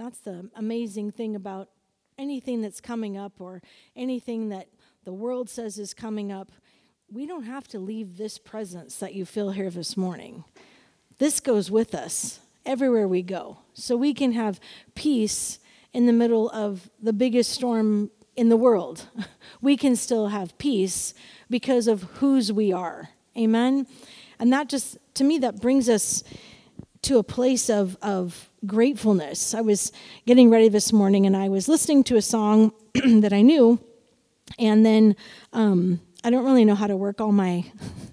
That's the amazing thing about anything that's coming up or anything that the world says is coming up. We don't have to leave this presence that you feel here this morning. This goes with us everywhere we go. So we can have peace in the middle of the biggest storm in the world. We can still have peace because of whose we are. Amen? And that just, to me, that brings us to a place of gratefulness. I was getting ready this morning, and I was listening to a song that I knew, and then I don't really know how to work all my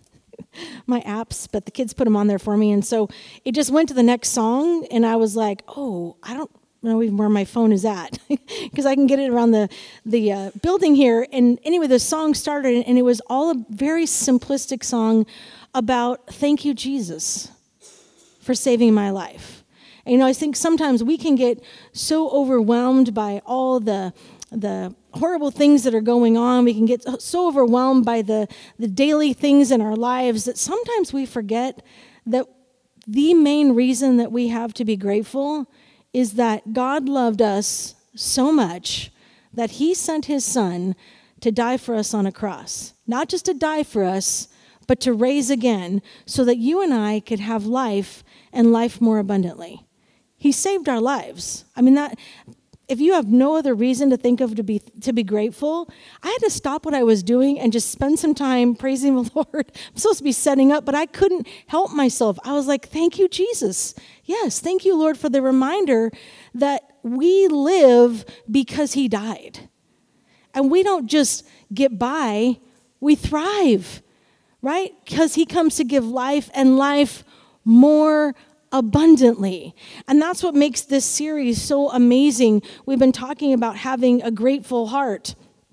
my apps, but the kids put them on there for me, and so it just went to the next song, and I was like, oh, I don't know even where my phone is at, because I can get it around the building here. And anyway, the song started, and it was all a very simplistic song about thank you, Jesus, for saving my life. And, I think sometimes we can get so overwhelmed by all the horrible things that are going on. We can get so overwhelmed by the daily things in our lives that sometimes we forget that the main reason that we have to be grateful is that God loved us so much that he sent his son to die for us on a cross. Not just to die for us, but to raise again so that you and I could have life and life more abundantly. He saved our lives. I mean, that if you have no other reason to think of to be grateful, I had to stop what I was doing and just spend some time praising the Lord. I'm supposed to be setting up, but I couldn't help myself. I was like, thank you, Jesus. Yes, thank you, Lord, for the reminder that we live because he died. And we don't just get by, we thrive, right? Because he comes to give life and life more abundantly. And that's what makes this series so amazing. We've been talking about having a grateful heart.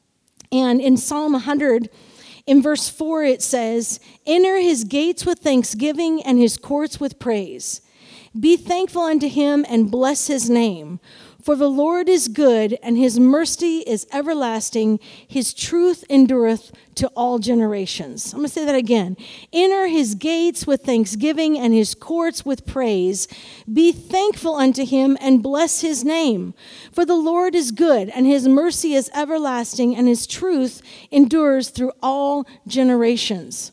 And in Psalm 100, in verse 4, it says, enter his gates with thanksgiving and his courts with praise. Be thankful unto him and bless his name. For the Lord is good, and his mercy is everlasting. His truth endureth to all generations. I'm going to say that again. Enter his gates with thanksgiving and his courts with praise. Be thankful unto him and bless his name. For the Lord is good, and his mercy is everlasting, and his truth endures through all generations.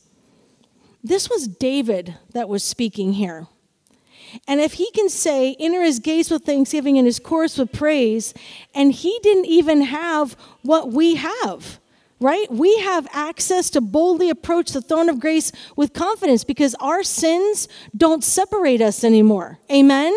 This was David that was speaking here. And if he can say, enter his gates with thanksgiving and his courts with praise, and he didn't even have what we have, right? We have access to boldly approach the throne of grace with confidence because our sins don't separate us anymore. Amen?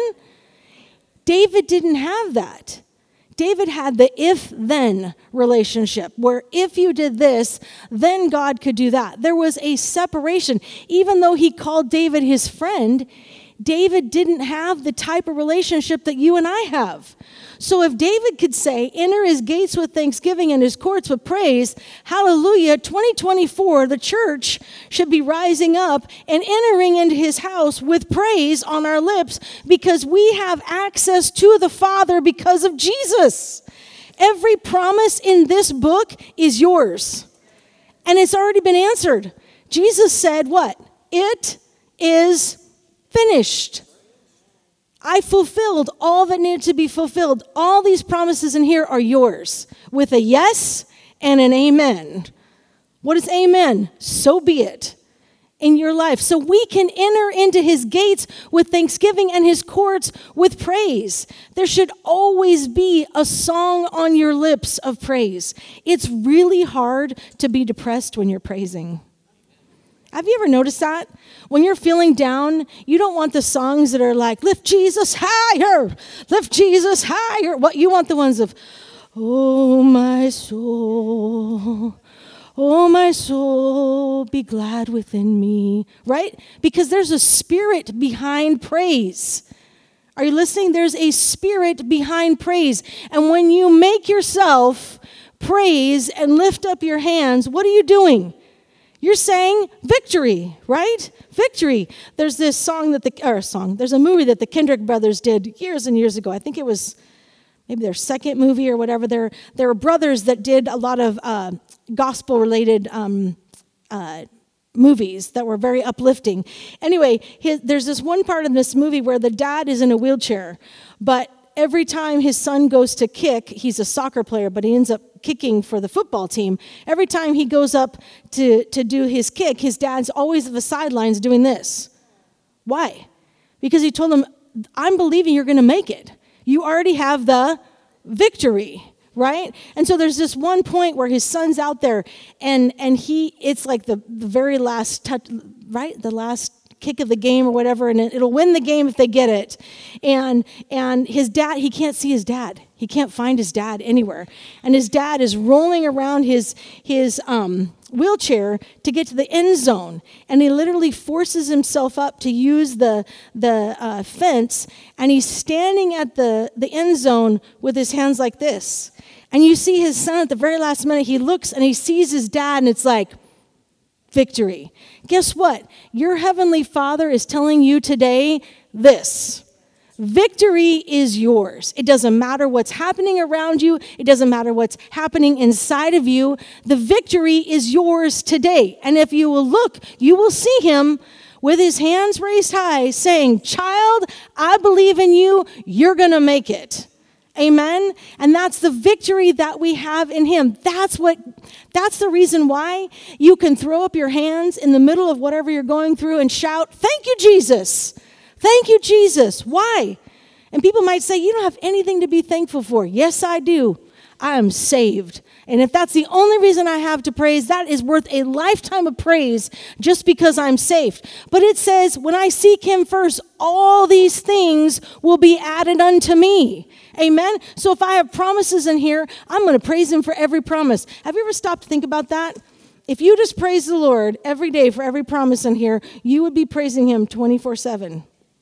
David didn't have that. David had the if-then relationship, where if you did this, then God could do that. There was a separation. Even though he called David his friend, David didn't have the type of relationship that you and I have. So if David could say, enter his gates with thanksgiving and his courts with praise, hallelujah, 2024, the church should be rising up and entering into his house with praise on our lips because we have access to the Father because of Jesus. Every promise in this book is yours. And it's already been answered. Jesus said what? It is finished. I fulfilled all that needed to be fulfilled. All these promises in here are yours with a yes and an amen. What is amen? So be it in your life. So we can enter into his gates with thanksgiving and his courts with praise. There should always be a song on your lips of praise. It's really hard to be depressed when you're praising. Have you ever noticed that? When you're feeling down, you don't want the songs that are like, lift Jesus higher, lift Jesus higher. What you want the ones of, oh my soul, be glad within me, right? Because there's a spirit behind praise. Are you listening? There's a spirit behind praise. And when you make yourself praise and lift up your hands, what are you doing? You're saying victory, right? Victory. There's this there's a movie that the Kendrick brothers did years and years ago. I think it was maybe their second movie or whatever. There were brothers that did a lot of gospel-related movies that were very uplifting. Anyway, there's this one part in this movie where the dad is in a wheelchair, but every time his son goes to kick, he's a soccer player, but he ends up kicking for the football team. Every time he goes up to do his kick, his dad's always at the sidelines doing this. Why? Because he told him, I'm believing you're going to make it. You already have the victory, right? And so there's this one point where his son's out there, and it's like the very last touch, right? The last kick of the game or whatever, and it'll win the game if they get it. And his dad, he can't see his dad. He can't find his dad anywhere. And his dad is rolling around his wheelchair to get to the end zone. And he literally forces himself up to use the fence, and he's standing at the end zone with his hands like this. And you see his son at the very last minute, he looks and he sees his dad, and it's like, victory. Guess what? Your heavenly Father is telling you today this. Victory is yours. It doesn't matter what's happening around you. It doesn't matter what's happening inside of you. The victory is yours today. And if you will look, you will see him with his hands raised high saying, child, I believe in you. You're going to make it. Amen. And that's the victory that we have in him. That's the reason why you can throw up your hands in the middle of whatever you're going through and shout, thank you, Jesus. Thank you, Jesus. Why? And people might say, you don't have anything to be thankful for. Yes, I do. I am saved. And if that's the only reason I have to praise, that is worth a lifetime of praise just because I'm saved. But it says, when I seek him first, all these things will be added unto me. Amen? So if I have promises in here, I'm going to praise him for every promise. Have you ever stopped to think about that? If you just praise the Lord every day for every promise in here, you would be praising him 24/7.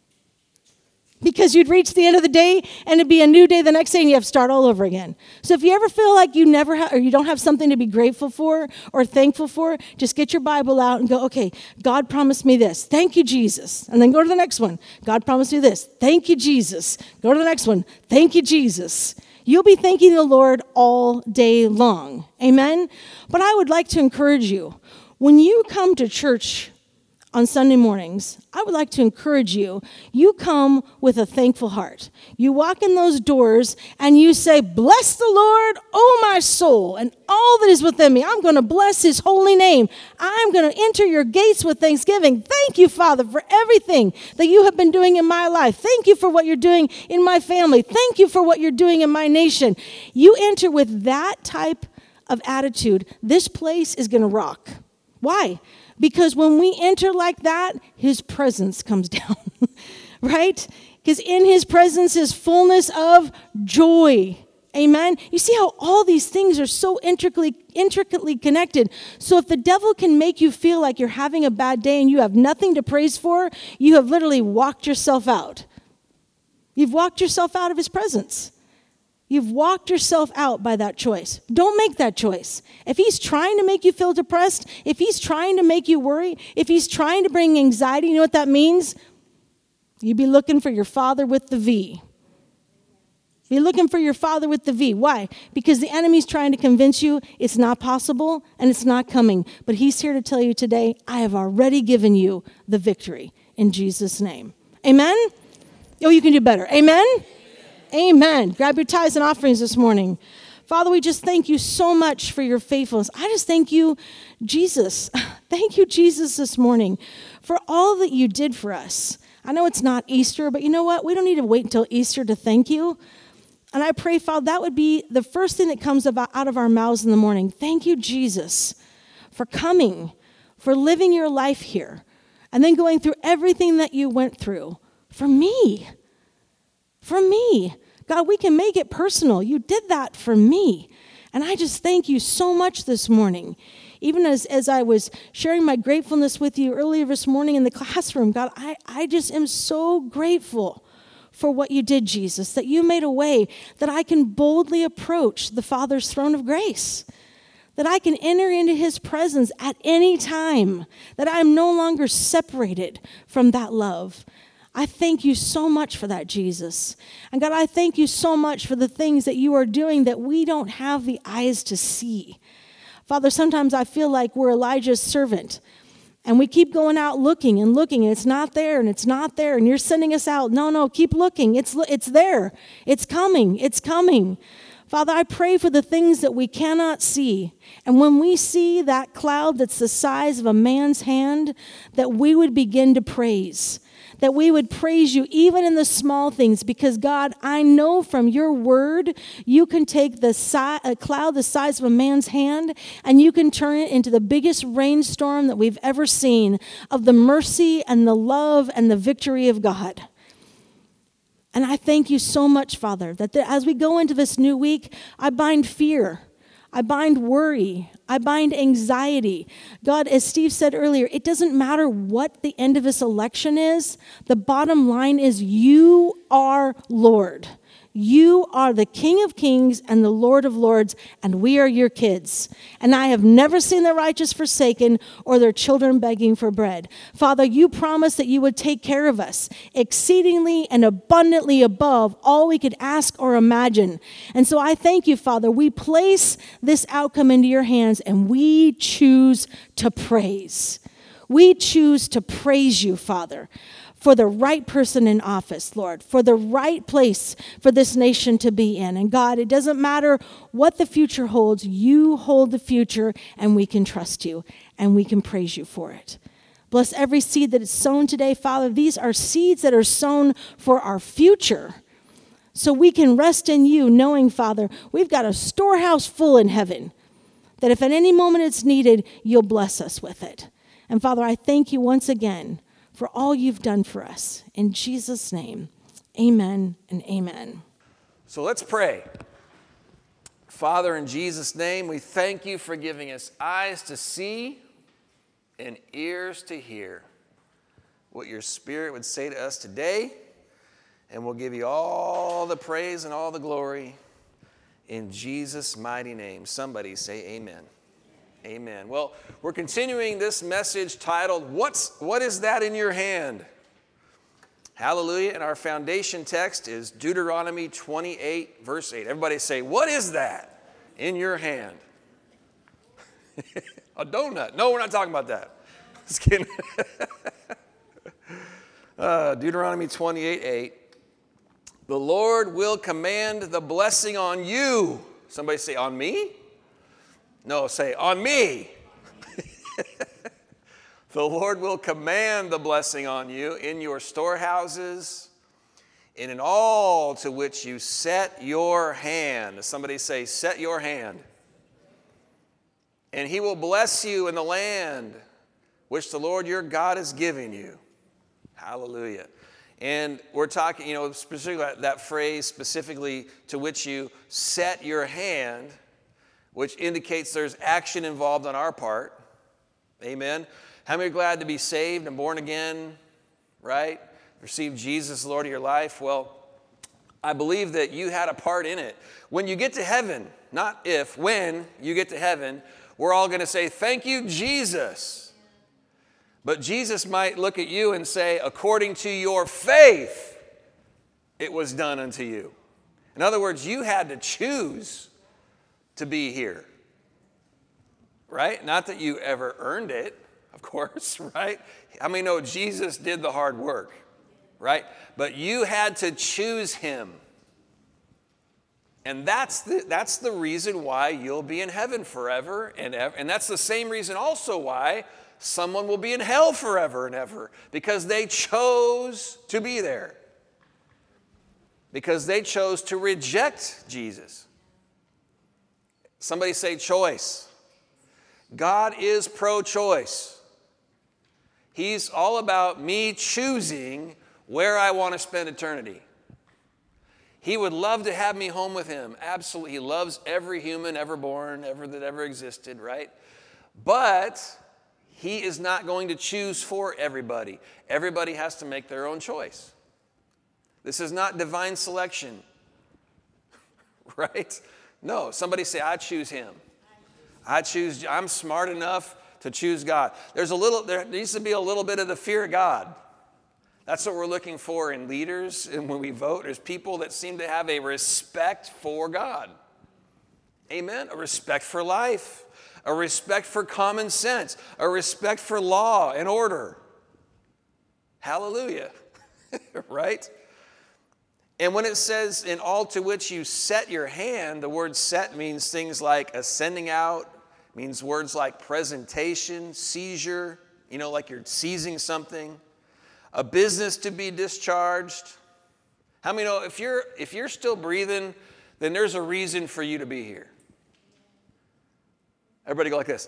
Because you'd reach the end of the day and it'd be a new day the next day and you have to start all over again. So if you ever feel like you never have, or you don't have something to be grateful for or thankful for, just get your Bible out and go, okay, God promised me this. Thank you, Jesus. And then go to the next one. God promised me this. Thank you, Jesus. Go to the next one. Thank you, Jesus. You'll be thanking the Lord all day long. Amen? But I would like to encourage you, when you come to church on Sunday mornings, I would like to encourage you, you come with a thankful heart. You walk in those doors and you say, bless the Lord, oh my soul, and all that is within me. I'm going to bless his holy name. I'm going to enter your gates with thanksgiving. Thank you, Father, for everything that you have been doing in my life. Thank you for what you're doing in my family. Thank you for what you're doing in my nation. You enter with that type of attitude, this place is going to rock. Why? Because when we enter like that, his presence comes down, right? Because in his presence is fullness of joy. Amen? You see how all these things are so intricately connected. So if the devil can make you feel like you're having a bad day and you have nothing to praise for, you have literally walked yourself out. You've walked yourself out of his presence. You've walked yourself out by that choice. Don't make that choice. If he's trying to make you feel depressed, if he's trying to make you worry, if he's trying to bring anxiety, you know what that means? You'd be looking for your father with the V. Be looking for your father with the V. Why? Because the enemy's trying to convince you it's not possible and it's not coming. But he's here to tell you today, I have already given you the victory in Jesus' name. Amen? Oh, you can do better. Amen? Amen. Grab your tithes and offerings this morning. Father, we just thank you so much for your faithfulness. I just thank you, Jesus. Thank you, Jesus, this morning for all that you did for us. I know it's not Easter, but you know what? We don't need to wait until Easter to thank you. And I pray, Father, that would be the first thing that comes out of our mouths in the morning. Thank you, Jesus, for coming, for living your life here, and then going through everything that you went through for me. For me. God, we can make it personal. You did that for me. And I just thank you so much this morning. Even as I was sharing my gratefulness with you earlier this morning in the classroom, God, I just am so grateful for what you did, Jesus, that you made a way that I can boldly approach the Father's throne of grace, that I can enter into his presence at any time, that I'm no longer separated from that love. I thank you so much for that, Jesus. And God, I thank you so much for the things that you are doing that we don't have the eyes to see. Father, sometimes I feel like we're Elijah's servant. And we keep going out looking, and it's not there, and it's not there, and you're sending us out. No, keep looking. It's there. It's coming. It's coming. Father, I pray for the things that we cannot see. And when we see that cloud that's the size of a man's hand, that we would begin to praise. That we would praise you even in the small things, because God, I know from your word, you can take a cloud the size of a man's hand and you can turn it into the biggest rainstorm that we've ever seen of the mercy and the love and the victory of God. And I thank you so much, Father, that as we go into this new week, I bind fear. I bind worry. I bind anxiety. God, as Steve said earlier, it doesn't matter what the end of this election is. The bottom line is you are Lord. You are the King of Kings and the Lord of Lords, and we are your kids. And I have never seen the righteous forsaken or their children begging for bread. Father, you promised that you would take care of us exceedingly and abundantly above all we could ask or imagine. And so I thank you, Father. We place this outcome into your hands, and we choose to praise. We choose to praise you, Father, for the right person in office, Lord, for the right place for this nation to be in. And God, it doesn't matter what the future holds. You hold the future, and we can trust you, and we can praise you for it. Bless every seed that is sown today, Father. These are seeds that are sown for our future, so we can rest in you, knowing, Father, we've got a storehouse full in heaven, that if at any moment it's needed, you'll bless us with it. And Father, I thank you once again for all you've done for us. In Jesus' name, amen and amen. So let's pray. Father, in Jesus' name, we thank you for giving us eyes to see and ears to hear what your Spirit would say to us today. And we'll give you all the praise and all the glory in Jesus' mighty name. Somebody say amen. Amen. Well, we're continuing this message titled, What is that in your hand? Hallelujah. And our foundation text is Deuteronomy 28, verse 8. Everybody say, what is that in your hand? A donut. No, we're not talking about that. Just kidding. Deuteronomy 28, 8. The Lord will command the blessing on you. Somebody say, on me? No, say, on me. The Lord will command the blessing on you in your storehouses and in all to which you set your hand. Somebody say, set your hand. And he will bless you in the land which the Lord your God is giving you. Hallelujah. And we're talking, specifically that phrase, specifically to which you set your hand, which indicates there's action involved on our part. Amen. How many are glad to be saved and born again, right? Receive Jesus, Lord of your life? Well, I believe that you had a part in it. When you get to heaven, not if, when you get to heaven, we're all going to say, thank you, Jesus. But Jesus might look at you and say, according to your faith, it was done unto you. In other words, you had to choose to be here, right? Not that you ever earned it, of course, right? How many know Jesus did the hard work, right? But you had to choose him. And that's the reason why you'll be in heaven forever and ever. And that's the same reason also why someone will be in hell forever and ever, because they chose to be there. Because they chose to reject Jesus. Somebody say choice. God is pro-choice. He's all about me choosing where I want to spend eternity. He would love to have me home with him. Absolutely. He loves every human ever born, that ever existed, right? But he is not going to choose for everybody. Everybody has to make their own choice. This is not divine selection, right? No, somebody say, I choose him. I'm smart enough to choose God. There needs to be a little bit of the fear of God. That's what we're looking for in leaders, and when we vote, there's people that seem to have a respect for God. Amen? A respect for life, a respect for common sense, a respect for law and order. Hallelujah. Right? And when it says, in all to which you set your hand, the word set means things like ascending out, means words like presentation, seizure, like you're seizing something, a business to be discharged. How many know if you're still breathing, then there's a reason for you to be here? Everybody go like this.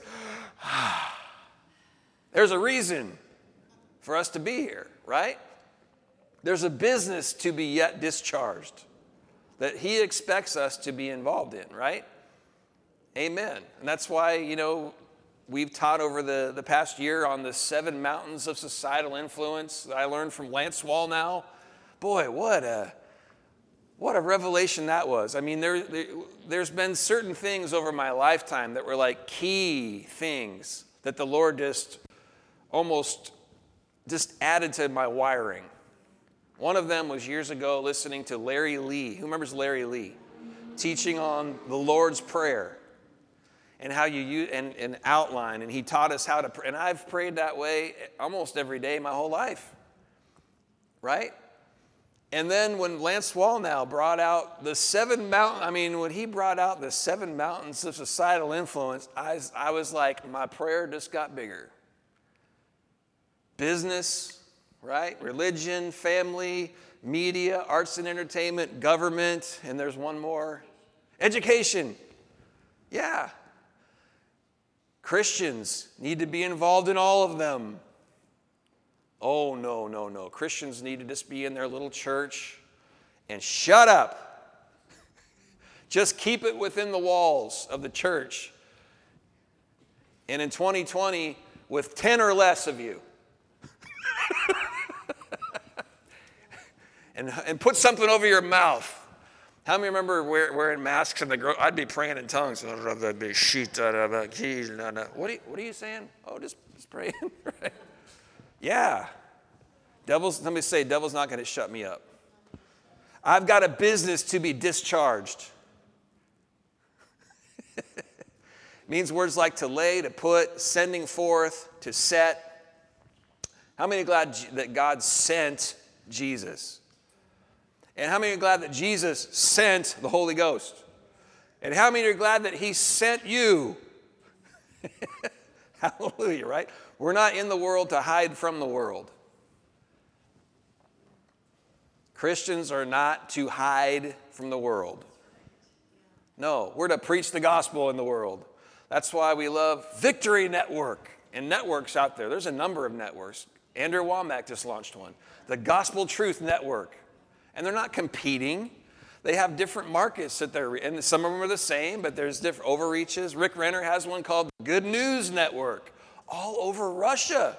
There's a reason for us to be here, right? There's a business to be yet discharged that he expects us to be involved in, right? Amen. And that's why, we've taught over the past year on the 7 mountains of societal influence that I learned from Lance Wallnau. Boy, what a revelation that was. I mean, there's been certain things over my lifetime that were like key things that the Lord just added to my wiring. One of them was years ago listening to Larry Lee. Who remembers Larry Lee? Teaching on the Lord's Prayer and how you use and outline. And he taught us how to pray. And I've prayed that way almost every day my whole life. Right? And then when Lance Wallnau brought out the 7 mountains, when he brought out the 7 mountains of societal influence, I was like, my prayer just got bigger. Business, right? Religion, family, media, arts and entertainment, government, and there's one more. Education. Yeah. Christians need to be involved in all of them. Oh, no. Christians need to just be in their little church and shut up. Just keep it within the walls of the church. And in 2020, with 10 or less of you. and put something over your mouth. How many remember wearing masks in the I'd be praying in tongues. What are you saying? Oh, just praying. Right? Yeah. Let me say, devil's not going to shut me up. I've got a business to be discharged. Means words like to lay, to put, sending forth, to set. How many are glad that God sent Jesus? And how many are glad that Jesus sent the Holy Ghost? And how many are glad that he sent you? Hallelujah, right? We're not in the world to hide from the world. Christians are not to hide from the world. No, we're to preach the gospel in the world. That's why we love Victory Network and networks out there. There's a number of networks. Andrew Wommack just launched one. The Gospel Truth Network. And they're not competing. They have different markets that and some of them are the same, but there's different overreaches. Rick Renner has one called Good News Network, all over Russia.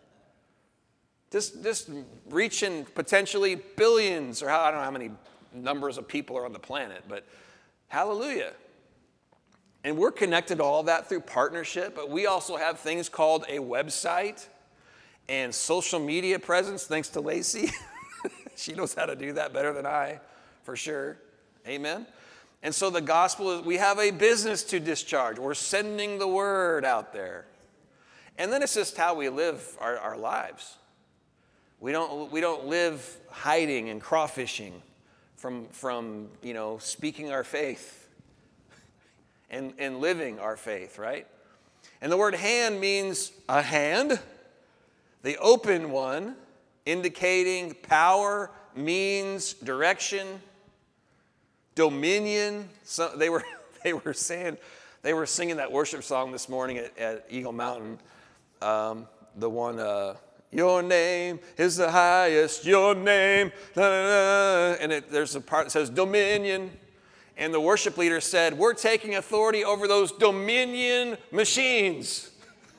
Just reaching potentially billions, or I don't know how many numbers of people are on the planet, but hallelujah. And we're connected to all of that through partnership, but we also have things called a website and social media presence, thanks to Lacey. She knows how to do that better than I, for sure. Amen? And so the gospel is, we have a business to discharge. We're sending the word out there. And then it's just how we live our lives. We don't live hiding and crawfishing from speaking our faith and living our faith, right? And the word hand means a hand, the open one, indicating power, means, direction, dominion. So they were singing that worship song this morning at Eagle Mountain. The one, your name is the highest, your name, da, da, da. And there's a part that says dominion. And the worship leader said, we're taking authority over those dominion machines.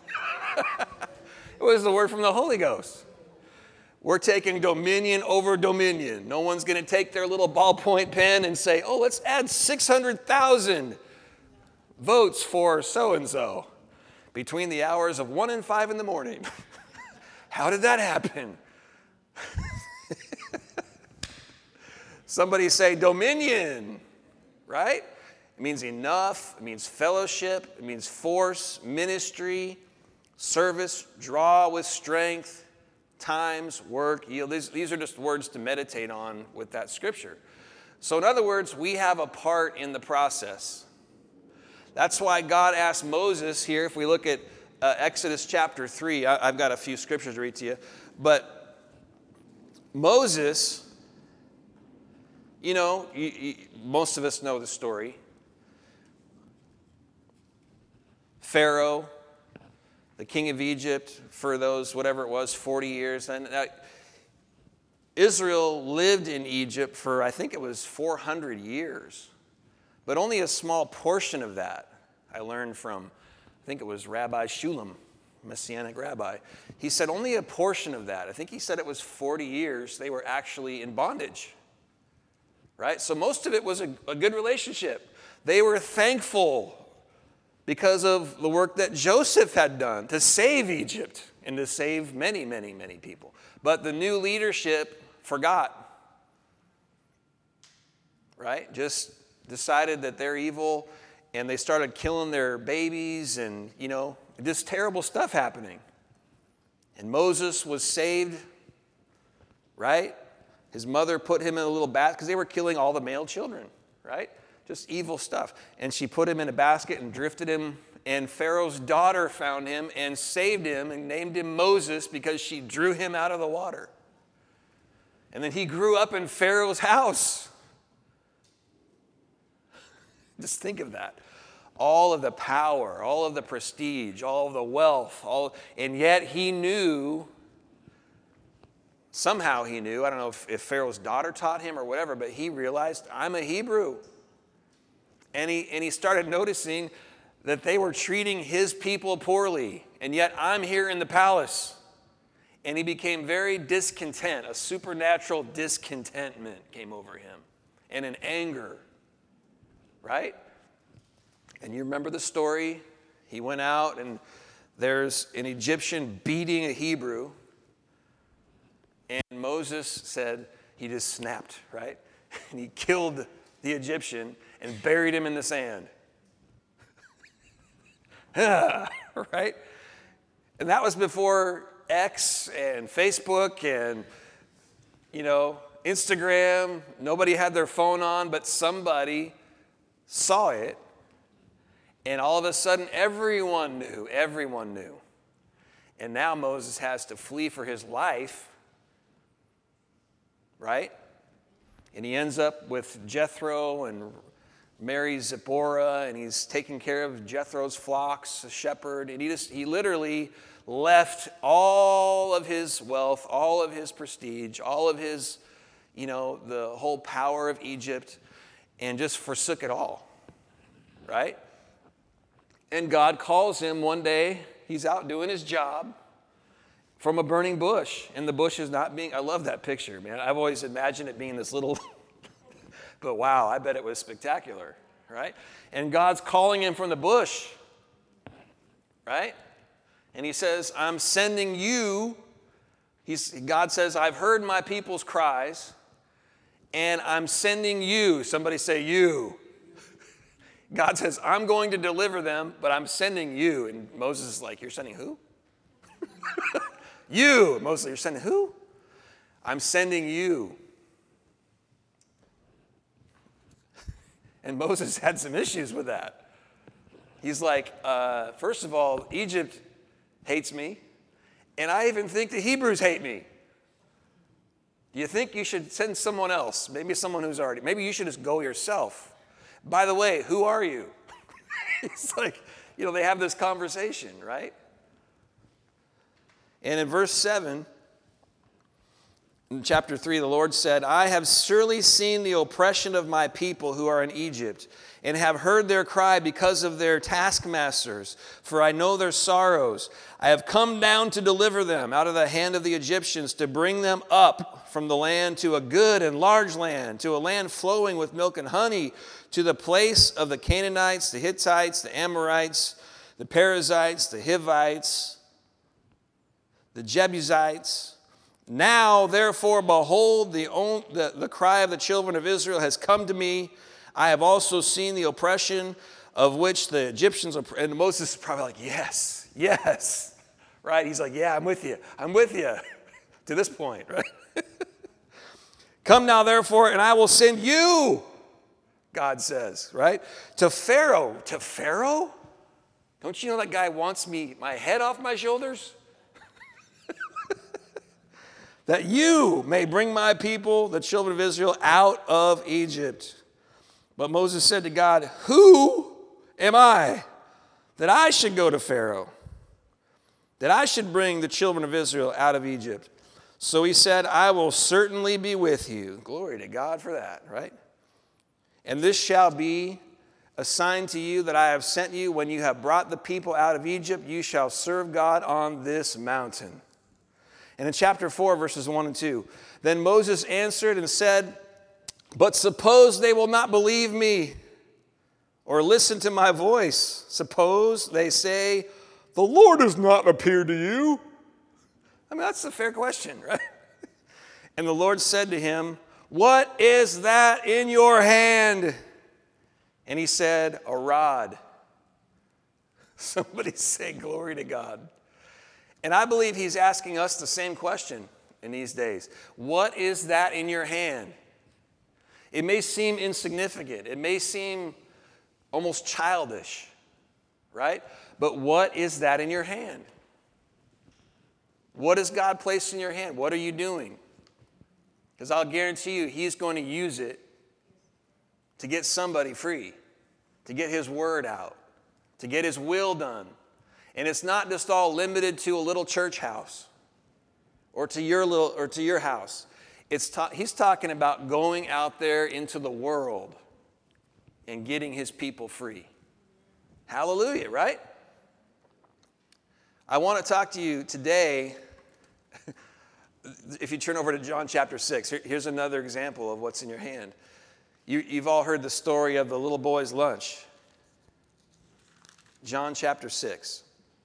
It was the word from the Holy Ghost. We're taking dominion over dominion. No one's going to take their little ballpoint pen and say, oh, let's add 600,000 votes for so-and-so between the hours of 1 and 5 in the morning. How did that happen? Somebody say dominion, right? It means enough. It means fellowship. It means force, ministry, service, draw with strength, times, work, yield. These are just words to meditate on with that scripture. So in other words, we have a part in the process. That's why God asked Moses here, if we look at Exodus chapter 3, I've got a few scriptures to read to you, but Moses, you know, most of us know the story. Pharaoh, the king of Egypt, for those, whatever it was, 40 years. And Israel lived in Egypt for, I think it was 400 years. But only a small portion of that I learned from, I think it was Rabbi Shulam, Messianic rabbi. He said only a portion of that, I think he said it was 40 years, they were actually in bondage. Right? So most of it was a good relationship. They were thankful because of the work that Joseph had done to save Egypt and to save many, many, many people. But the new leadership forgot, right? Just decided that they're evil, and they started killing their babies, and, you know, just terrible stuff happening. And Moses was saved, right? His mother put him in a little basket because they were killing all the male children, right? Just evil stuff. And she put him in a basket and drifted him, and Pharaoh's daughter found him and saved him and named him Moses because she drew him out of the water. And then he grew up in Pharaoh's house. Just think of that. All of the power, all of the prestige, all of the wealth, and yet he knew, somehow he knew, I don't know if Pharaoh's daughter taught him or whatever, but he realized, I'm a Hebrew. And he started noticing that they were treating his people poorly, and yet I'm here in the palace. And he became very discontent. A supernatural discontentment came over him, and an anger, right? And you remember the story? He went out, and there's an Egyptian beating a Hebrew, and Moses said he just snapped, right? And he killed the Egyptian and buried him in the sand. Right? And that was before X and Facebook and, you know, Instagram. Nobody had their phone on, but somebody saw it. And all of a sudden, everyone knew. And now Moses has to flee for his life, right? And he ends up with Jethro and marries Zipporah, and he's taking care of Jethro's flocks, a shepherd, and he literally left all of his wealth, all of his prestige, all of his, you know, the whole power of Egypt, and just forsook it all, right? And God calls him one day, he's out doing his job, from a burning bush, and the bush is not being, I love that picture, man. I've always imagined it being this little, but wow, I bet it was spectacular, right? And God's calling him from the bush, right? And he says, I'm sending you. God says, I've heard my people's cries, and I'm sending you. Somebody say, you. God says, I'm going to deliver them, but I'm sending you. And Moses is like, you're sending who? You. Moses, you're sending who? I'm sending you. And Moses had some issues with that. He's like, first of all, Egypt hates me, and I even think the Hebrews hate me. Do you think you should send someone else? Maybe someone who's already, maybe you should just go yourself. By the way, who are you? It's like, you know, they have this conversation, right? And in verse 7, in chapter 3, the Lord said, I have surely seen the oppression of my people who are in Egypt, and have heard their cry because of their taskmasters, for I know their sorrows. I have come down to deliver them out of the hand of the Egyptians, to bring them up from the land to a good and large land, to a land flowing with milk and honey, to the place of the Canaanites, the Hittites, the Amorites, the Perizzites, the Hivites, the Jebusites. Now, therefore, behold, the cry of the children of Israel has come to me. I have also seen the oppression of which the Egyptians are. And Moses is probably like, yes, yes. Right? He's like, yeah, I'm with you. I'm with you. To this point, right? Come now, therefore, and I will send you, God says, right? To Pharaoh. To Pharaoh? Don't you know that guy wants my head off my shoulders? That you may bring my people, the children of Israel, out of Egypt. But Moses said to God, who am I that I should go to Pharaoh, that I should bring the children of Israel out of Egypt? So he said, I will certainly be with you. Glory to God for that, right? And this shall be a sign to you that I have sent you. When you have brought the people out of Egypt, you shall serve God on this mountain. And in chapter 4, verses 1 and 2, then Moses answered and said, but suppose they will not believe me or listen to my voice. Suppose they say, the Lord has not appeared to you. I mean, that's a fair question, right? And the Lord said to him, what is that in your hand? And he said, a rod. Somebody say glory to God. And I believe he's asking us the same question in these days. What is that in your hand? It may seem insignificant. It may seem almost childish, right? But what is that in your hand? What has God placed in your hand? What are you doing? Because I'll guarantee you he's going to use it to get somebody free, to get his word out, to get his will done. And it's not just all limited to a little church house or to your house. He's talking about going out there into the world and getting his people free. Hallelujah, right? I want to talk to you today. If you turn over to John chapter 6, here's another example of what's in your hand. You've all heard the story of the little boy's lunch. John chapter 6.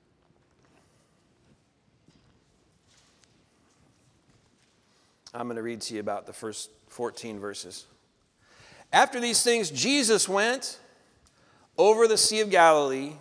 I'm going to read to you about the first 14 verses. After these things, Jesus went over the Sea of Galilee.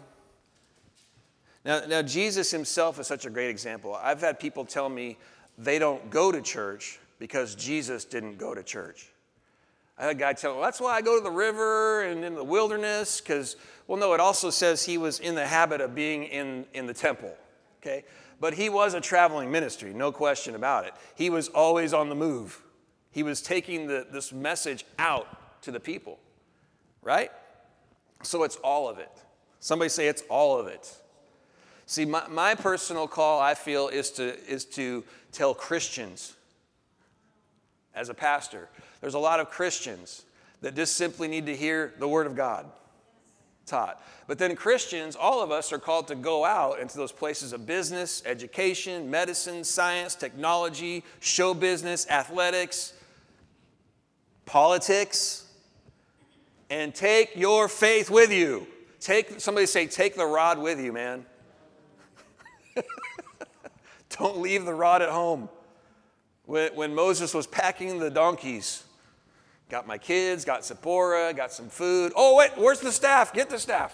Now, Jesus himself is such a great example. I've had people tell me they don't go to church because Jesus didn't go to church. I had a guy tell me, well, that's why I go to the river and in the wilderness, because, well, no, it also says he was in the habit of being in the temple, okay? But he was a traveling ministry, no question about it. He was always on the move. He was taking this message out to the people, right? So it's all of it. Somebody say it's all of it. See, my personal call, I feel, is to tell Christians, as a pastor, there's a lot of Christians that just simply need to hear the Word of God taught. But then Christians, all of us are called to go out into those places of business, education, medicine, science, technology, show business, athletics, politics, and take your faith with you. Somebody say, take the rod with you, man. Don't leave the rod at home. When Moses was packing the donkeys, got my kids, got Zipporah, got some food. Oh, wait, where's the staff? Get the staff.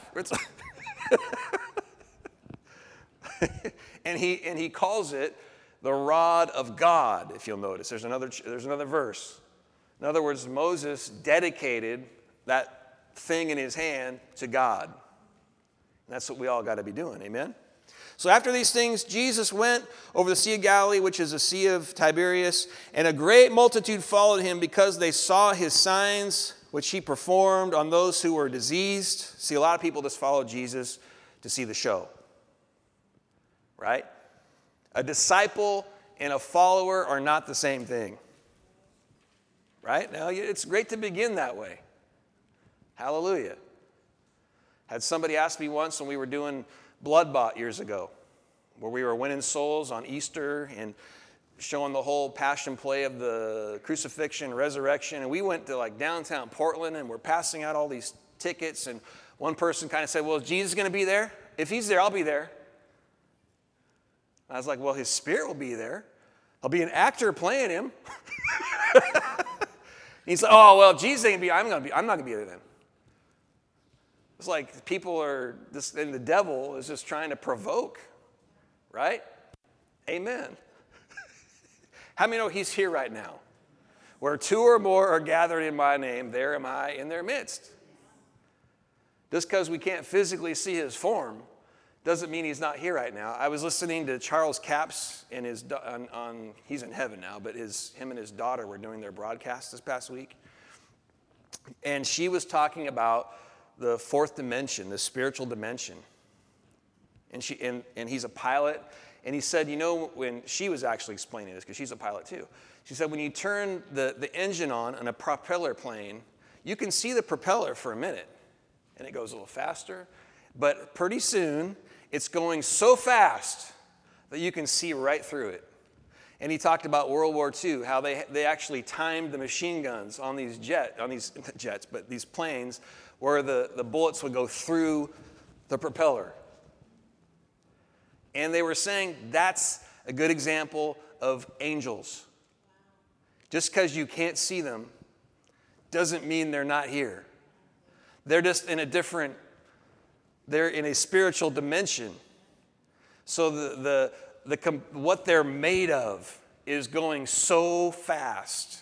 and he calls it the rod of God, if you'll notice. There's another verse. In other words, Moses dedicated that thing in his hand to God. And that's what we all got to be doing, amen? So after these things, Jesus went over the Sea of Galilee, which is the Sea of Tiberias, and a great multitude followed him because they saw his signs, which he performed on those who were diseased. See, a lot of people just follow Jesus to see the show, right? A disciple and a follower are not the same thing, right? Now, it's great to begin that way. Hallelujah. Had somebody ask me once when we were doing Blood Bought years ago, where we were winning souls on Easter and showing the whole passion play of the crucifixion, resurrection. And we went to like downtown Portland and we're passing out all these tickets. And one person kind of said, well, is Jesus going to be there? If he's there, I'll be there. I was like, well, his spirit will be there. I'll be an actor playing him. He's like, oh, well, Jesus ain't going to be, I'm not going to be there then. It's like people are, and the devil is just trying to provoke, right? Amen. How many know he's here right now? Where two or more are gathered in my name, there am I in their midst. Just because we can't physically see his form doesn't mean he's not here right now. I was listening to Charles Capps and he's in heaven now, but him and his daughter were doing their broadcast this past week. And she was talking about the fourth dimension, the spiritual dimension. And he's a pilot. And he said, when she was actually explaining this, because she's a pilot too. She said, when you turn the engine on a propeller plane, you can see the propeller for a minute. And it goes a little faster. But pretty soon, it's going so fast that you can see right through it. And he talked about World War II, how they actually timed the machine guns on these these planes, where the bullets would go through the propeller. And they were saying that's a good example of angels. Just because you can't see them doesn't mean they're not here. They're just in they're in a spiritual dimension. So what they're made of is going so fast.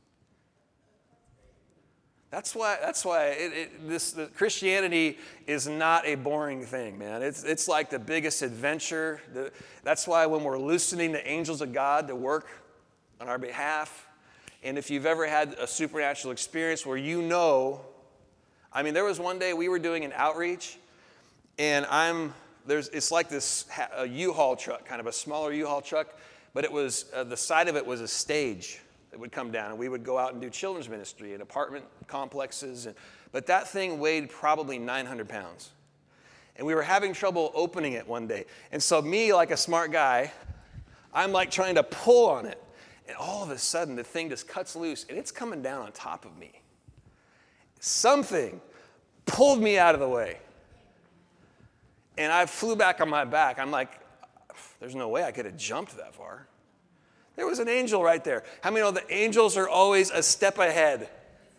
That's why Christianity is not a boring thing, man. It's like the biggest adventure. That's why when we're listening to angels of God to work on our behalf, and if you've ever had a supernatural experience where there was one day we were doing an outreach, and it's like this a U-Haul truck, kind of a smaller U-Haul truck, but it was the side of it was a stage that would come down, and we would go out and do children's ministry in apartment complexes. But that thing weighed probably 900 pounds. And we were having trouble opening it one day. And so me, like a smart guy, I'm like trying to pull on it. And all of a sudden, the thing just cuts loose, and it's coming down on top of me. Something pulled me out of the way. And I flew back on my back. I'm like, there's no way I could have jumped that far. There was an angel right there. How many know the angels are always a step ahead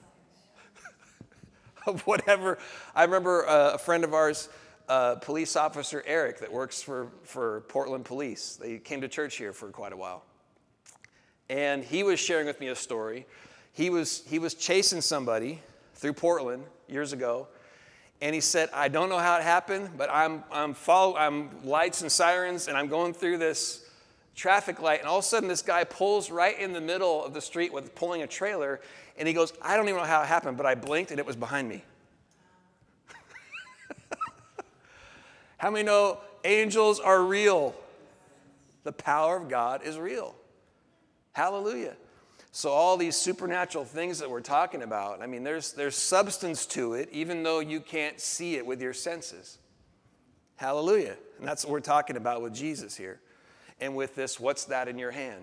of whatever? I remember a friend of ours, police officer Eric, that works for Portland Police. They came to church here for quite a while. And he was sharing with me a story. He was chasing somebody through Portland years ago. And he said, I don't know how it happened, but I'm lights and sirens, and I'm going through this traffic light, and all of a sudden this guy pulls right in the middle of the street with pulling a trailer, and he goes, I don't even know how it happened, but I blinked and it was behind me. How many know angels are real? The power of God is real. Hallelujah. So all these supernatural things that we're talking about, there's substance to it, even though you can't see it with your senses. Hallelujah. And that's what we're talking about with Jesus here. And with this, what's that in your hand?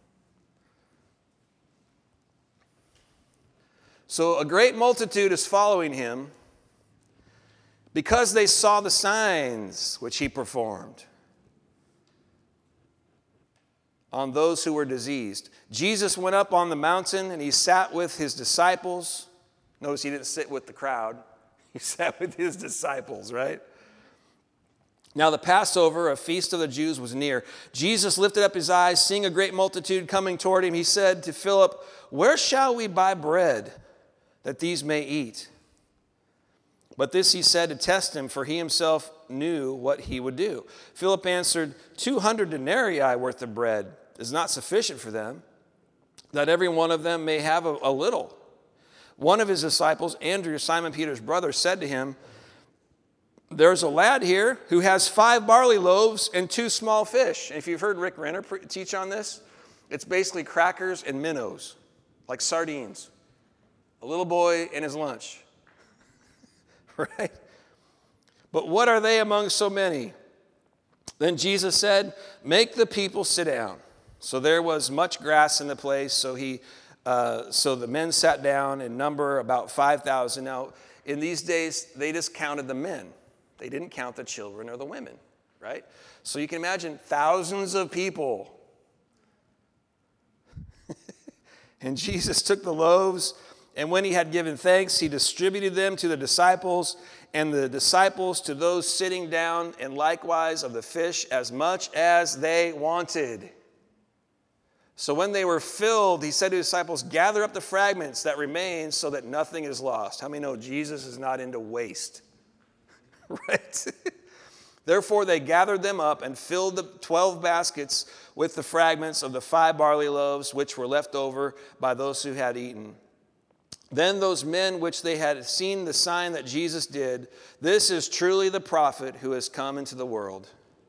So a great multitude is following him because they saw the signs which he performed on those who were diseased. Jesus went up on the mountain and he sat with his disciples. Notice he didn't sit with the crowd. He sat with his disciples, right? Now the Passover, a feast of the Jews, was near. Jesus lifted up his eyes, seeing a great multitude coming toward him. He said to Philip, where shall we buy bread that these may eat? But this he said to test him, for he himself knew what he would do. Philip answered, 200 denarii worth of bread is not sufficient for them, that every one of them may have a little. One of his disciples, Andrew, Simon Peter's brother, said to him, there's a lad here who has 5 barley loaves and 2 small fish. And if you've heard Rick Renner teach on this, it's basically crackers and minnows, like sardines. A little boy and his lunch. Right? But what are they among so many? Then Jesus said, make the people sit down. So there was much grass in the place, so the men sat down in number about 5,000. Now, in these days, they just counted the men. They didn't count the children or the women, right? So you can imagine thousands of people. And Jesus took the loaves And when he had given thanks, he distributed them to the disciples, and the disciples to those sitting down, and likewise of the fish as much as they wanted. So when they were filled, he said to his disciples, gather up the fragments that remain so that nothing is lost. How many know Jesus is not into waste? Right? Therefore they gathered them up and filled the 12 baskets with the fragments of the 5 barley loaves which were left over by those who had eaten. Then those men which they had seen the sign that Jesus did, this is truly the prophet who has come into the world.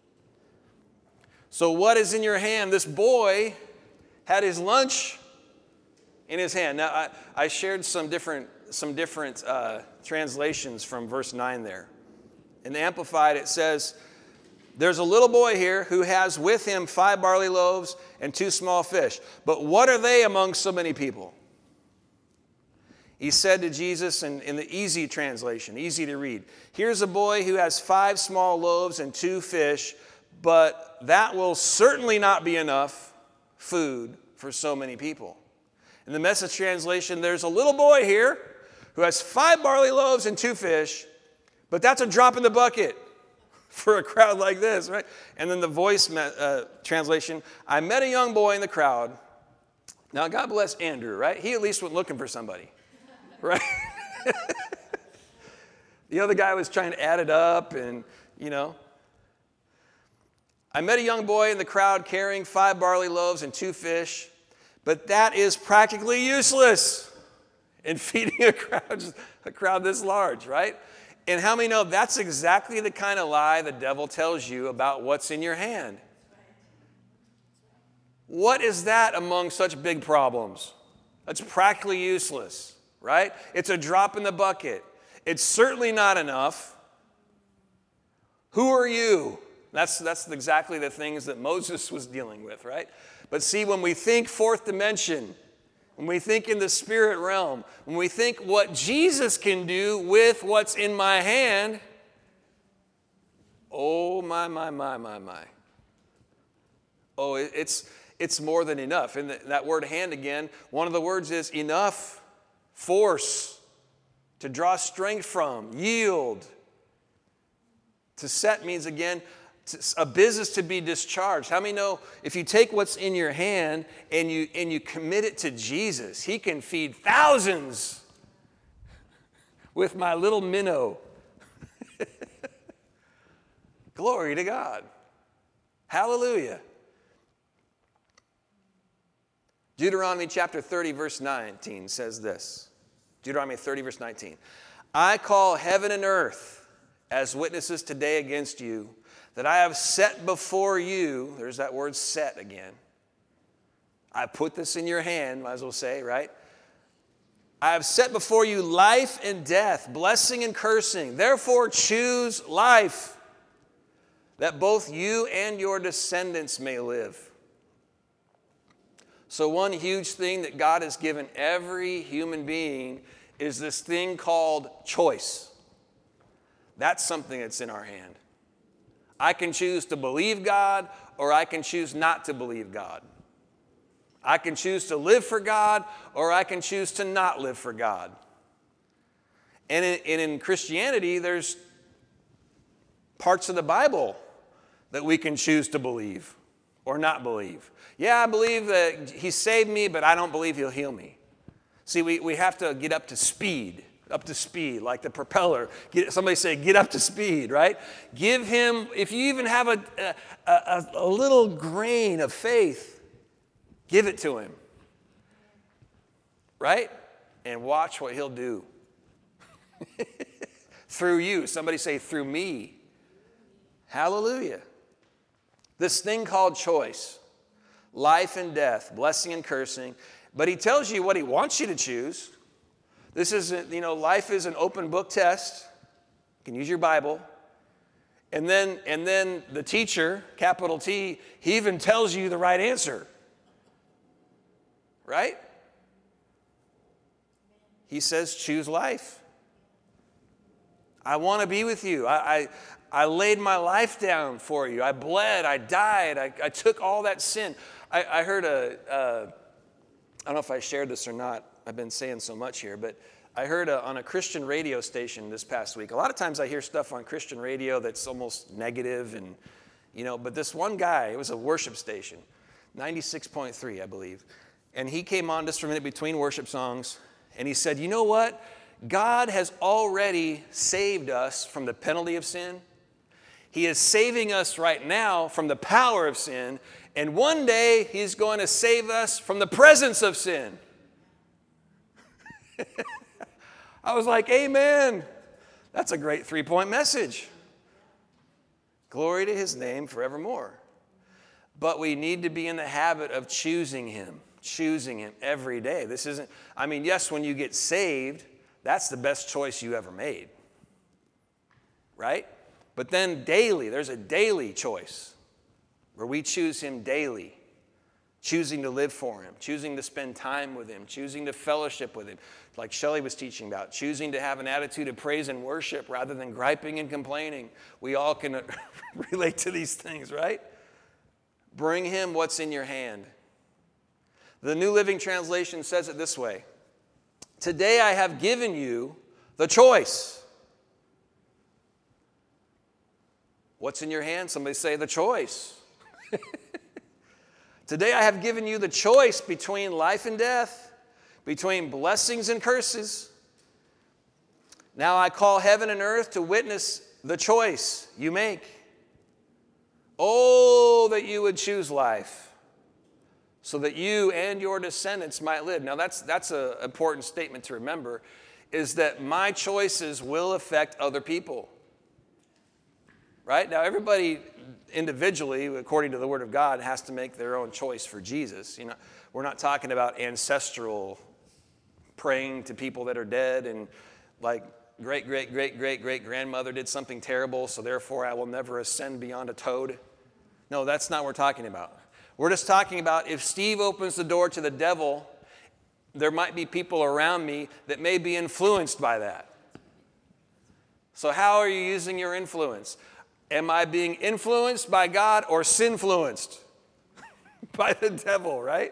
So what is in your hand? This boy had his lunch in his hand. Now, I shared some different translations from verse 9 there. In the Amplified, it says, there's a little boy here who has with him 5 barley loaves and 2 small fish. But what are they among so many people? He said to Jesus, in the easy translation, easy to read, here's a boy who has 5 small loaves and 2 fish, but that will certainly not be enough food for so many people. In the Message translation, there's a little boy here who has 5 barley loaves and 2 fish, but that's a drop in the bucket for a crowd like this, right? And then the Voice translation, I met a young boy in the crowd. Now, God bless Andrew, right? He at least went looking for somebody, right? The other guy was trying to add it up and, I met a young boy in the crowd carrying 5 barley loaves and 2 fish, but that is practically useless in feeding a crowd this large, right? And how many know that's exactly the kind of lie the devil tells you about what's in your hand? What is that among such big problems? That's practically useless, right? It's a drop in the bucket. It's certainly not enough. Who are you? That's exactly the things that Moses was dealing with, right? But see, when we think fourth dimension, when we think in the spirit realm, when we think what Jesus can do with what's in my hand, oh my. Oh, it's more than enough. And that word hand again, one of the words is enough, force, to draw strength from, yield. To set means again, a business to be discharged. How many know if you take what's in your hand and you commit it to Jesus, he can feed thousands with my little minnow. Glory to God. Hallelujah. Deuteronomy chapter 30, verse 19 says this. Deuteronomy 30, verse 19. I call heaven and earth as witnesses today against you, that I have set before you, there's that word set again. I put this in your hand, might as well say, right? I have set before you life and death, blessing and cursing. Therefore choose life, that both you and your descendants may live. So one huge thing that God has given every human being is this thing called choice. That's something that's in our hand. I can choose to believe God, or I can choose not to believe God. I can choose to live for God, or I can choose to not live for God. And in Christianity, there's parts of the Bible that we can choose to believe or not believe. Yeah, I believe that he saved me, but I don't believe he'll heal me. See, we have to get up to speed, like the propeller. Somebody say, get up to speed, right? Give him, if you even have a little grain of faith, give it to him, right? And watch what he'll do. Through you. Somebody say, through me. Hallelujah. This thing called choice, life and death, blessing and cursing. But he tells you what he wants you to choose. This isn't, life is an open book test. You can use your Bible. And then the teacher, capital T, he even tells you the right answer. Right? He says, choose life. I want to be with you. I laid my life down for you. I bled. I died. I took all that sin. I heard I don't know if I shared this or not. I've been saying so much here, but I heard on a Christian radio station this past week. A lot of times I hear stuff on Christian radio that's almost negative and, but this one guy, it was a worship station, 96.3, I believe. And he came on just for a minute between worship songs, and he said, you know what? God has already saved us from the penalty of sin. He is saving us right now from the power of sin, and one day he's going to save us from the presence of sin. I was like, amen. That's a great 3-point message. Glory to his name forevermore. But we need to be in the habit of choosing him every day. This isn't, yes, when you get saved, that's the best choice you ever made. Right? But then daily, there's a daily choice where we choose him daily. Choosing to live for him, choosing to spend time with him, choosing to fellowship with him, like Shelley was teaching about, choosing to have an attitude of praise and worship rather than griping and complaining. We all can relate to these things, right? Bring him what's in your hand. The New Living Translation says it this way: today I have given you the choice. What's in your hand? Somebody say the choice. Today I have given you the choice between life and death, between blessings and curses. Now I call heaven and earth to witness the choice you make. Oh, that you would choose life, so that you and your descendants might live. Now that's an important statement to remember, is that my choices will affect other people. Right? Now everybody individually, according to the Word of God, has to make their own choice for Jesus. We're not talking about ancestral praying to people that are dead and like great-great-great-great-great-grandmother did something terrible, so therefore I will never ascend beyond a toad. No, that's not what we're talking about. We're just talking about if Steve opens the door to the devil, there might be people around me that may be influenced by that. So how are you using your influence? Am I being influenced by God or sinfluenced by the devil, right?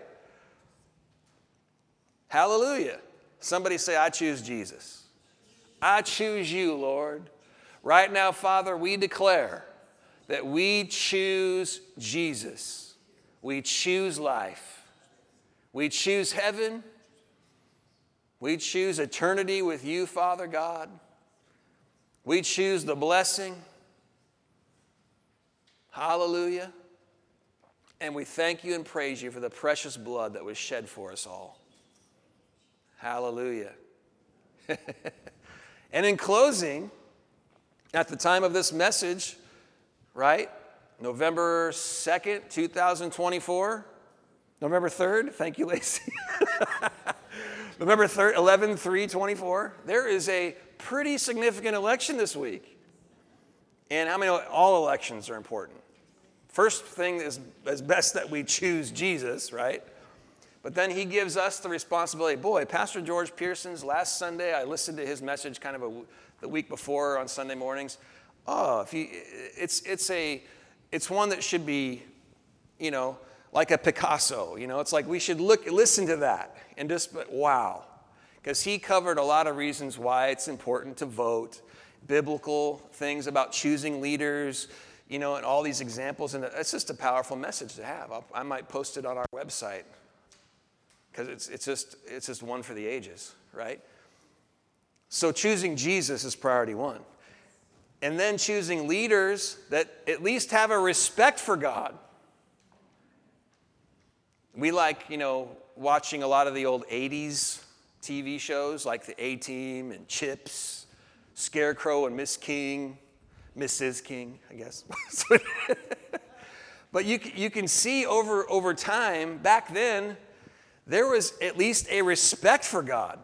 Hallelujah. Somebody say, I choose Jesus. I choose you, Lord. Right now, Father, we declare that we choose Jesus. We choose life. We choose heaven. We choose eternity with you, Father God. We choose the blessing. Hallelujah. And we thank you and praise you for the precious blood that was shed for us all. Hallelujah. And in closing, at the time of this message, right, November 2nd, 2024, November 3rd, thank you, Lacey. November 3rd, 11/3/24, there is a pretty significant election this week. And how many know all elections are important? First thing is best that we choose Jesus, right? But then he gives us the responsibility. Boy, Pastor George Pearson's last Sunday, I listened to his message kind of the week before on Sunday mornings. Oh, it's one that should be, like a Picasso. It's like we should listen to that and just, wow. Because he covered a lot of reasons why it's important to vote, biblical things about choosing leaders, and all these examples. And it's just a powerful message to have. I might post it on our website because it's just one for the ages, right? So choosing Jesus is priority one. And then choosing leaders that at least have a respect for God. We like, watching a lot of the old 80s TV shows like the A-Team and Chips, Scarecrow and Mrs. King, I guess. But you can see over time, back then, there was at least a respect for God.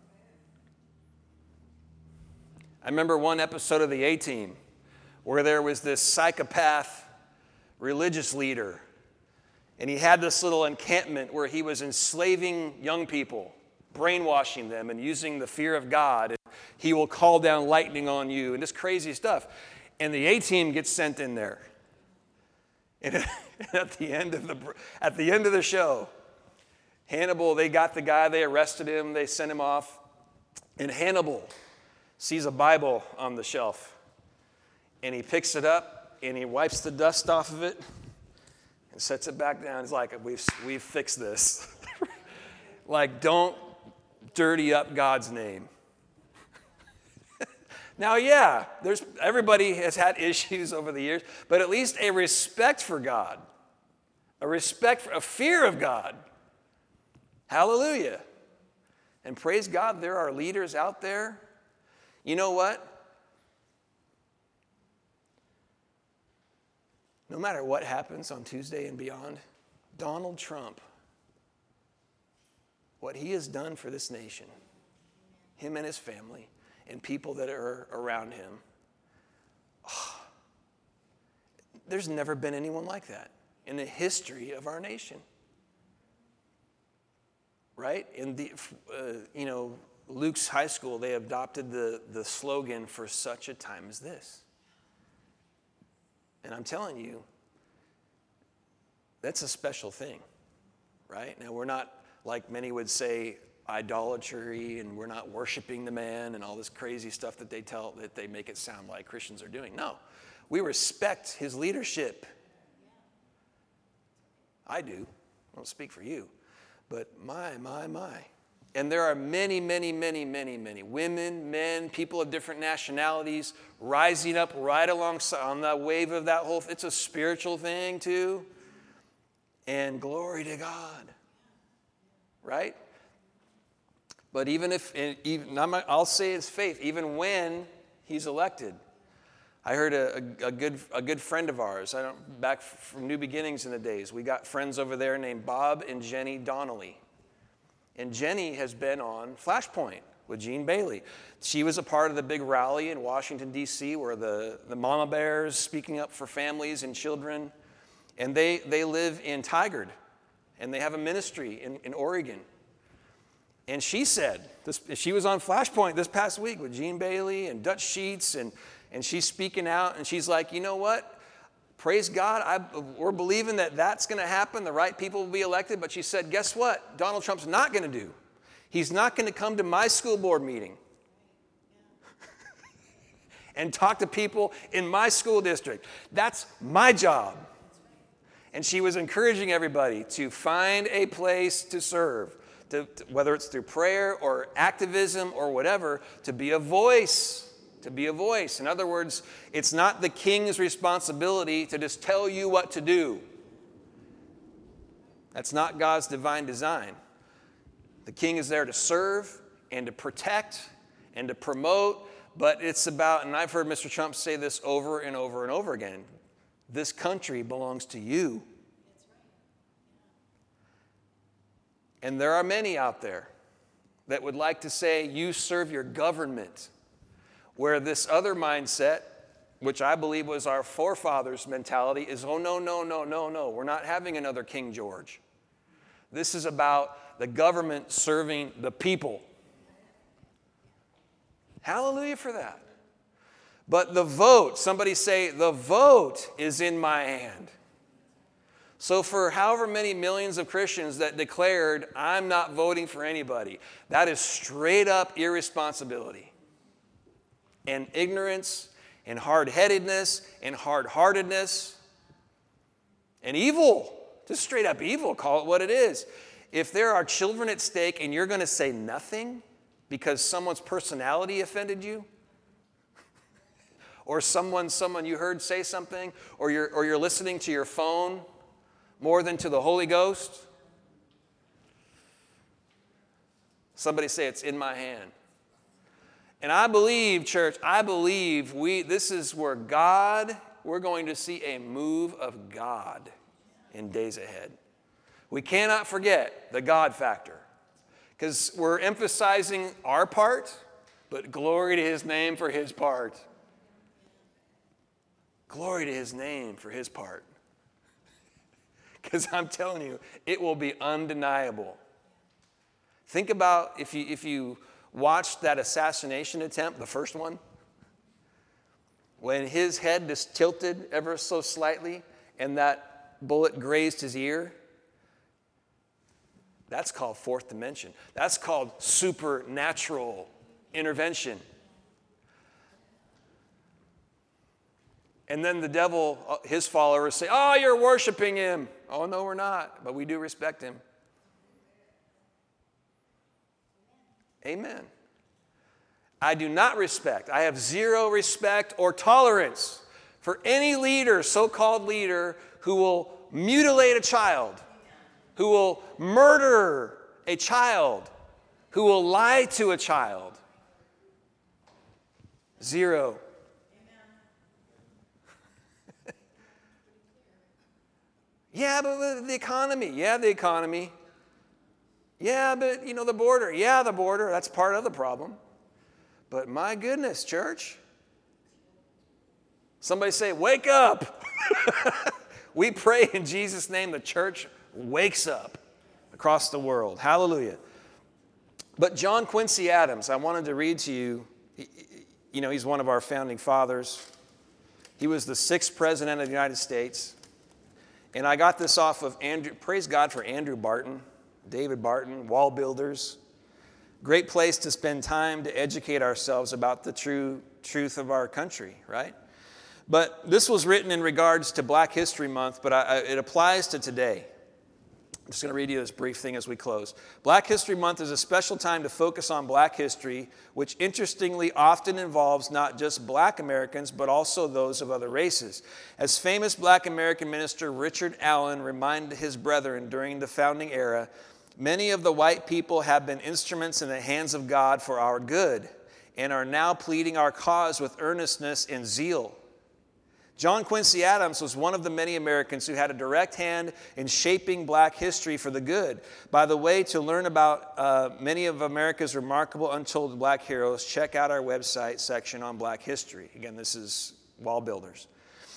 I remember one episode of the A-Team where there was this psychopath religious leader, and he had this little encampment where he was enslaving young people, brainwashing them and using the fear of God. And he will call down lightning on you and this crazy stuff. And the A-Team gets sent in there. And at the end of the show, Hannibal, they got the guy, they arrested him, they sent him off. And Hannibal sees a Bible on the shelf. And he picks it up and he wipes the dust off of it and sets it back down. He's like, we've fixed this. Like, don't dirty up God's name. Now, yeah, everybody has had issues over the years, but at least a respect for God, a fear of God. Hallelujah. And praise God, there are leaders out there. You know what? No matter what happens on Tuesday and beyond, Donald Trump, what he has done for this nation, him and his family, and people that are around him, there's never been anyone like that in the history of our nation. Right? In Luke's high school, they adopted the slogan, "For such a time as this." And I'm telling you, that's a special thing, right? Now, we're not, like many would say, idolatry, and we're not worshiping the man and all this crazy stuff that they make it sound like Christians are doing. No, we respect his leadership. I do. I don't speak for you. But my. And there are many, many, many, many, many women, men, people of different nationalities rising up right alongside on the wave of that whole. It's a spiritual thing too. And glory to God. Right? But I'll say it's faith, even when he's elected. I heard a good friend of ours, back from New Beginnings in the days, we got friends over there named Bob and Jenny Donnelly. And Jenny has been on Flashpoint with Gene Bailey. She was a part of the big rally in Washington, D.C., where the mama bears speaking up for families and children. And they live in Tigard, and they have a ministry in Oregon. And she said, she was on Flashpoint this past week with Gene Bailey and Dutch Sheets, and she's speaking out, and she's like, you know what? Praise God, we're believing that that's going to happen. The right people will be elected. But she said, guess what? Donald Trump's not going to do. He's not going to come to my school board meeting and talk to people in my school district. That's my job. And she was encouraging everybody to find a place to serve, whether it's through prayer or activism or whatever, to be a voice. To be a voice. In other words, it's not the king's responsibility to just tell you what to do. That's not God's divine design. The king is there to serve and to protect and to promote, but it's about, and I've heard Mr. Trump say this over and over and over again, this country belongs to you. And there are many out there that would like to say, you serve your government. Where this other mindset, which I believe was our forefathers' mentality, is, oh, no. We're not having another King George. This is about the government serving the people. Hallelujah for that. But the vote, somebody say, the vote is in my hand. So for however many millions of Christians that declared, I'm not voting for anybody, that is straight up irresponsibility. And ignorance, and hard-headedness, and hard-heartedness, and evil. Just straight up evil, call it what it is. If there are children at stake and you're going to say nothing because someone's personality offended you, or someone you heard say something, or you're listening to your phone more than to the Holy Ghost, somebody say, it's in my hand. And I believe, church, this is where we're going to see a move of God in days ahead. We cannot forget the God factor, because we're emphasizing our part, but glory to his name for his part. Glory to his name for his part. Because I'm telling you, it will be undeniable. Think about if you watched that assassination attempt, the first one, when his head just tilted ever so slightly and that bullet grazed his ear. That's called fourth dimension. That's called supernatural intervention. And then the devil, his followers say, oh, you're worshiping him. Oh, no, we're not, but we do respect him. Amen. I do not respect. I have zero respect or tolerance for any leader, so-called leader, who will mutilate a child, who will murder a child, who will lie to a child. Zero. Yeah, but the economy. Yeah, the economy. Yeah, but, the border. Yeah, the border. That's part of the problem. But my goodness, church. Somebody say, wake up. We pray in Jesus' name the church wakes up across the world. Hallelujah. But John Quincy Adams, I wanted to read to you. He's one of our founding fathers. He was the 6th president of the United States. And I got this off of Andrew. Praise God for Andrew Barton, David Barton, Wall Builders. Great place to spend time to educate ourselves about the truth of our country, right? But this was written in regards to Black History Month, but it applies to today. I'm just going to read you this brief thing as we close. Black History Month is a special time to focus on Black history, which interestingly often involves not just Black Americans, but also those of other races. As famous Black American minister Richard Allen reminded his brethren during the founding era, many of the white people have been instruments in the hands of God for our good and are now pleading our cause with earnestness and zeal. John Quincy Adams was one of the many Americans who had a direct hand in shaping Black history for the good. By the way, to learn about many of America's remarkable untold Black heroes, check out our website section on Black history. Again, this is Wall Builders.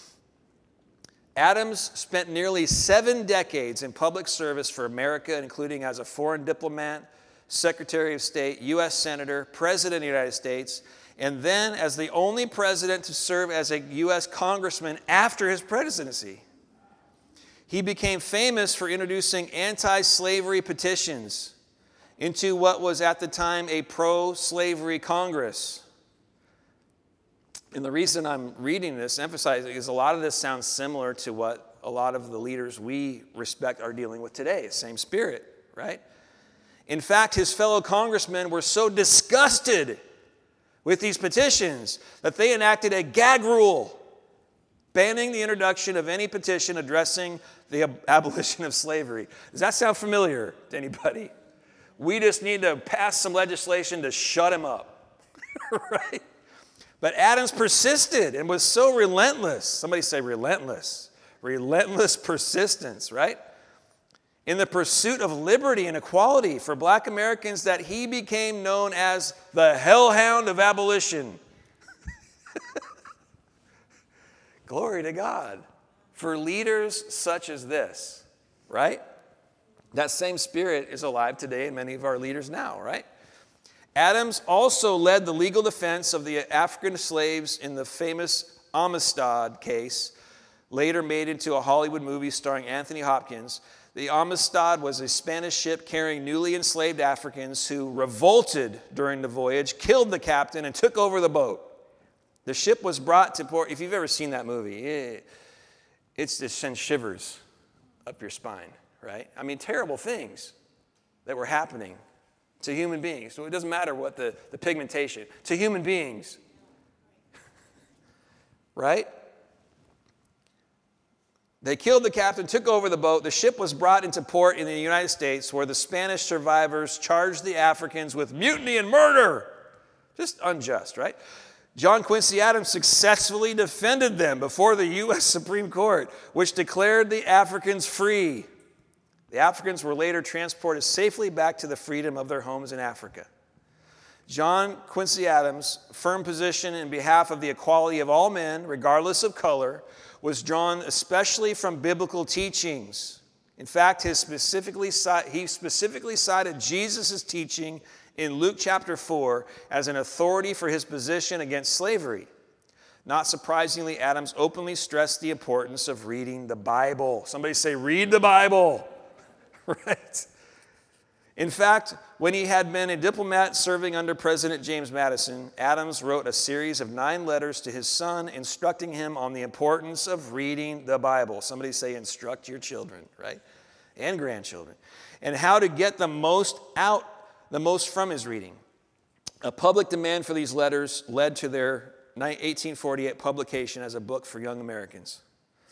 Adams spent nearly 7 decades in public service for America, including as a foreign diplomat, Secretary of State, U.S. Senator, President of the United States, and then as the only president to serve as a U.S. congressman after his presidency. He became famous for introducing anti-slavery petitions into what was at the time a pro-slavery Congress. And the reason I'm reading this, emphasizing, is a lot of this sounds similar to what a lot of the leaders we respect are dealing with today. Same spirit, right? In fact, his fellow congressmen were so disgusted with these petitions that they enacted a gag rule banning the introduction of any petition addressing the abolition of slavery. Does that sound familiar to anybody? We just need to pass some legislation to shut him up, right? But Adams persisted and was so relentless. Somebody say relentless. Relentless persistence, right? In the pursuit of liberty and equality for Black Americans that he became known as the hellhound of abolition. Glory to God. For leaders such as this, right? That same spirit is alive today in many of our leaders now, right? Adams also led the legal defense of the African slaves in the famous Amistad case, later made into a Hollywood movie starring Anthony Hopkins. The Amistad was a Spanish ship carrying newly enslaved Africans who revolted during the voyage, killed the captain, and took over the boat. The ship was brought to port. If you've ever seen that movie, it sends shivers up your spine, right? I mean, terrible things that were happening to human beings. So it doesn't matter what the pigmentation. To human beings. Right? They killed the captain, took over the boat. The ship was brought into port in the United States where the Spanish survivors charged the Africans with mutiny and murder. Just unjust, right? John Quincy Adams successfully defended them before the U.S. Supreme Court, which declared the Africans free. The Africans were later transported safely back to the freedom of their homes in Africa. John Quincy Adams' firm position in behalf of the equality of all men, regardless of color, was drawn especially from biblical teachings. In fact, he specifically cited Jesus' teaching in Luke chapter 4 as an authority for his position against slavery. Not surprisingly, Adams openly stressed the importance of reading the Bible. Somebody say, read the Bible. Right? In fact, when he had been a diplomat serving under President James Madison, Adams wrote a series of 9 letters to his son instructing him on the importance of reading the Bible. Somebody say instruct your children, right? And grandchildren. And how to get the most from his reading. A public demand for these letters led to their 1848 publication as a book for young Americans.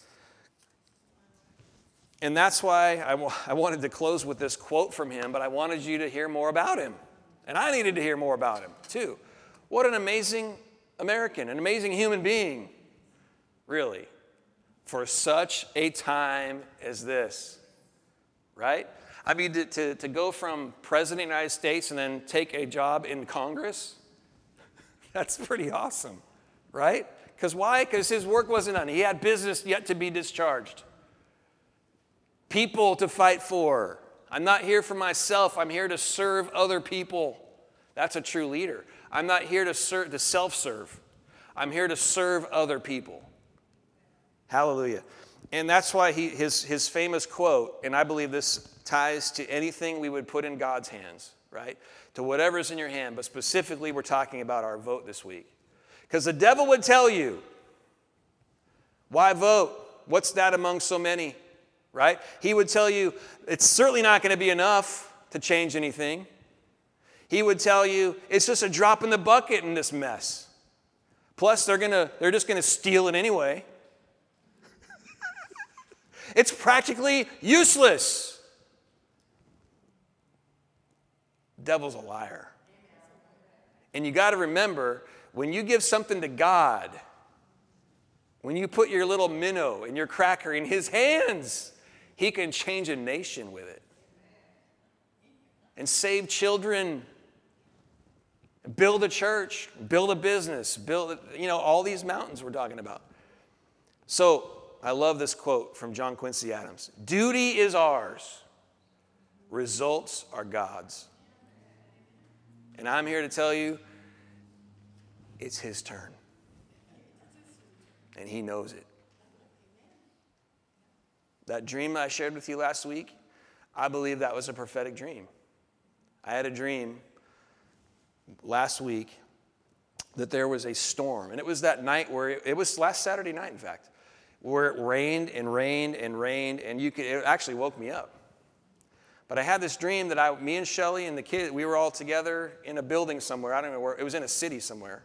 And that's why I wanted to close with this quote from him, but I wanted you to hear more about him. And I needed to hear more about him, too. What an amazing American, an amazing human being, really, for such a time as this, right? I mean, to go from President of the United States and then take a job in Congress, that's pretty awesome, right? Because why? Because his work wasn't done. He had business yet to be discharged. People to fight for. I'm not here for myself. I'm here to serve other people. That's a true leader. I'm not here to self-serve. I'm here to serve other people. Hallelujah. And that's why his famous quote, and I believe this ties to anything we would put in God's hands, right? To whatever's in your hand, but specifically we're talking about our vote this week. Because the devil would tell you, why vote? What's that among so many? Right? He would tell you it's certainly not going to be enough to change anything. He would tell you it's just a drop in the bucket in this mess. Plus, they're just going to steal it anyway. It's practically useless. Devil's a liar. And you got to remember, when you give something to God, when you put your little minnow and your cracker in his hands, he can change a nation with it and save children, build a church, build a business, build, all these mountains we're talking about. So I love this quote from John Quincy Adams. Duty is ours. Results are God's. And I'm here to tell you, it's his turn. And he knows it. That dream I shared with you last week, I believe that was a prophetic dream. I had a dream last week that there was a storm. And it was that night where, it was last Saturday night, in fact, where it rained and rained and rained, and it actually woke me up. But I had this dream that me and Shelly and the kid, we were all together in a building somewhere. I don't know where, it was in a city somewhere.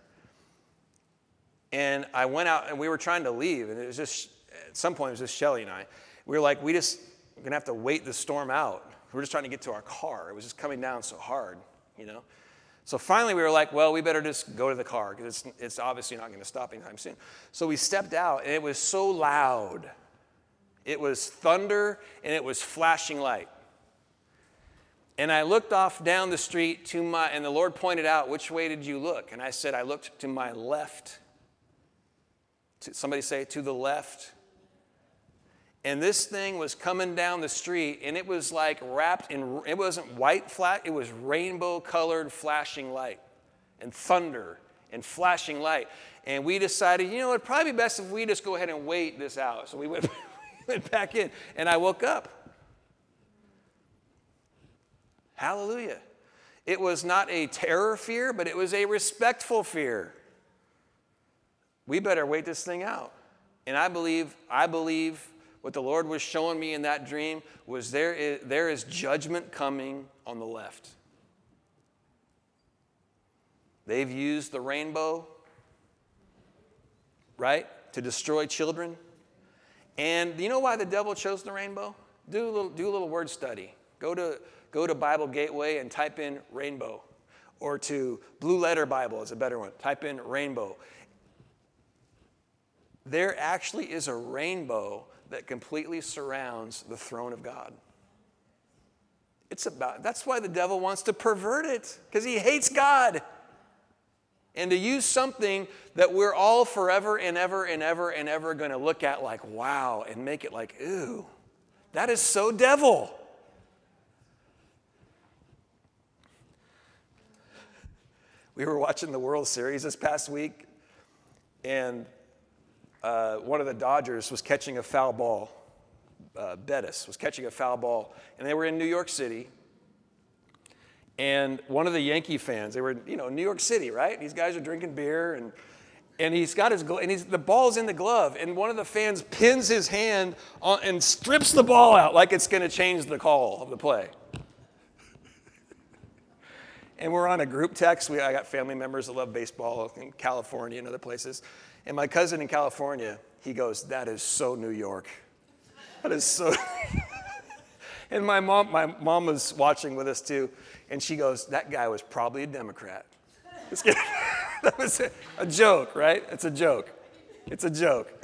And I went out, and we were trying to leave, and it was just, at some point, it was just Shelly and I. We were like, we're going to have to wait the storm out. We were just trying to get to our car. It was just coming down so hard, So finally, we were like, well, we better just go to the car, because it's obviously not going to stop anytime soon. So we stepped out, and it was so loud. It was thunder, and it was flashing light. And I looked off down the street and the Lord pointed out, which way did you look? And I said, I looked to my left. Somebody say, to the left. And this thing was coming down the street, and it was like wrapped in, it wasn't white flat, it was rainbow-colored flashing light, and thunder, and flashing light. And we decided, it'd probably be best if we just go ahead and wait this out. So we went back in, and I woke up. Hallelujah. It was not a terror fear, but it was a respectful fear. We better wait this thing out. And I believe what the Lord was showing me in that dream was there is judgment coming on the left. They've used the rainbow, right, to destroy children. And do you know why the devil chose the rainbow? Do a little word study. Go to Bible Gateway and type in rainbow. Or to Blue Letter Bible is a better one. Type in rainbow. There actually is a rainbow that completely surrounds the throne of God. That's why the devil wants to pervert it, because he hates God. And to use something that we're all forever and ever and ever and ever going to look at like, wow, and make it like, ooh, that is so devil. We were watching the World Series this past week, and one of the Dodgers was catching a foul ball. Bettis was catching a foul ball, and they were in New York City. And one of the Yankee fans, they were, New York City, right? These guys are drinking beer, and he's got his glove, and the ball's in the glove, and one of the fans pins his hand on, and strips the ball out like it's going to change the call of the play. And we're on a group text. I got family members that love baseball in California and other places. And my cousin in California, he goes, "That is so New York. That is so." And my mom was watching with us too, and she goes, "That guy was probably a Democrat." That was a joke, right? It's a joke. It's a joke.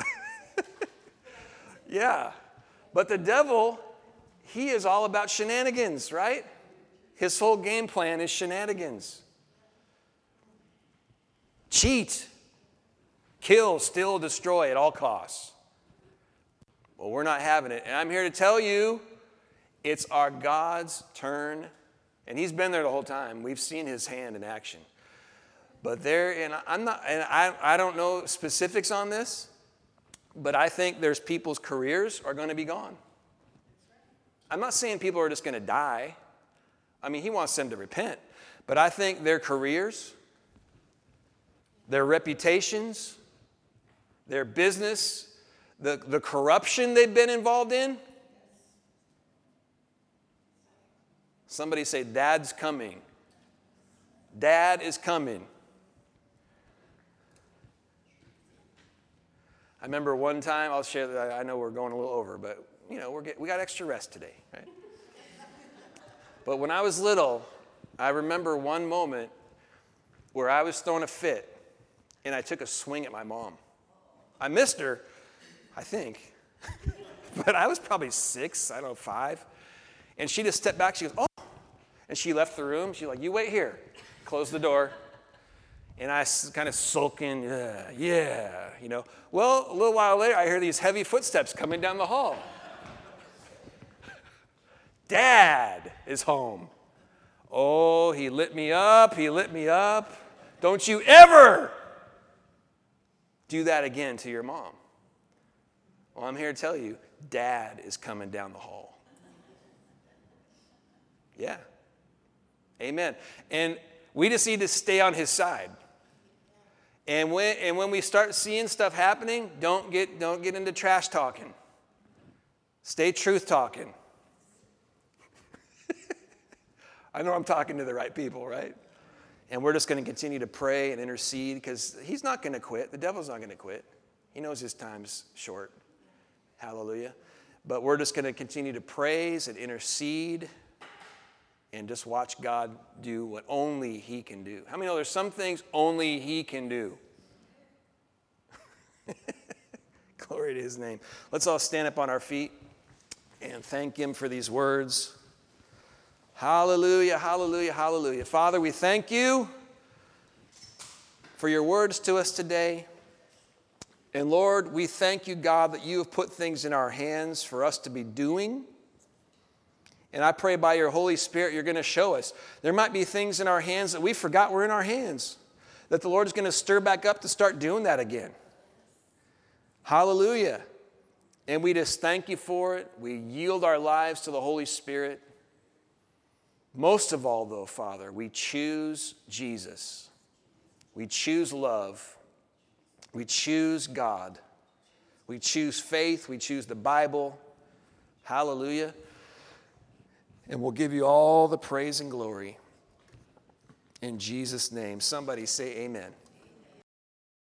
Yeah. But the devil, he is all about shenanigans, right? His whole game plan is shenanigans. Cheat, kill, steal, destroy at all costs. Well, we're not having it. And I'm here to tell you, it's our God's turn. And he's been there the whole time. We've seen his hand in action. But I don't know specifics on this, but I think there's people's careers are going to be gone. I'm not saying people are just going to die. I mean, he wants them to repent. But I think their careers, their reputations, their business, the corruption they've been involved in. Somebody say, Dad's coming. Dad is coming. I remember one time, I'll share that. I know we're going a little over, but we got extra rest today, right? But when I was little, I remember one moment where I was throwing a fit, and I took a swing at my mom. I missed her, I think, but I was probably 6, I don't know, 5. And she just stepped back. She goes, "Oh," and she left the room. She's like, "You wait here." Closed the door. And I kind of sulking, yeah. Well, a little while later, I hear these heavy footsteps coming down the hall. Dad is home. Oh, he lit me up. Don't you ever do that again to your mom. Well, I'm here to tell you, Dad is coming down the hall. Yeah. Amen. And we just need to stay on his side. And when we start seeing stuff happening, don't get into trash talking. Stay truth talking. I know I'm talking to the right people, right? And we're just going to continue to pray and intercede because he's not going to quit. The devil's not going to quit. He knows his time's short. Hallelujah. But we're just going to continue to praise and intercede and just watch God do what only he can do. How many know there's some things only he can do? Glory to his name. Let's all stand up on our feet and thank him for these words. Hallelujah, hallelujah, hallelujah. Father, we thank you for your words to us today. And Lord, we thank you, God, that you have put things in our hands for us to be doing. And I pray by your Holy Spirit, you're going to show us. There might be things in our hands that we forgot were in our hands, that the Lord is going to stir back up to start doing that again. Hallelujah. And we just thank you for it. We yield our lives to the Holy Spirit. Most of all, though, Father, we choose Jesus. We choose love. We choose God. We choose faith. We choose the Bible. Hallelujah. And we'll give you all the praise and glory. In Jesus' name. Somebody say amen.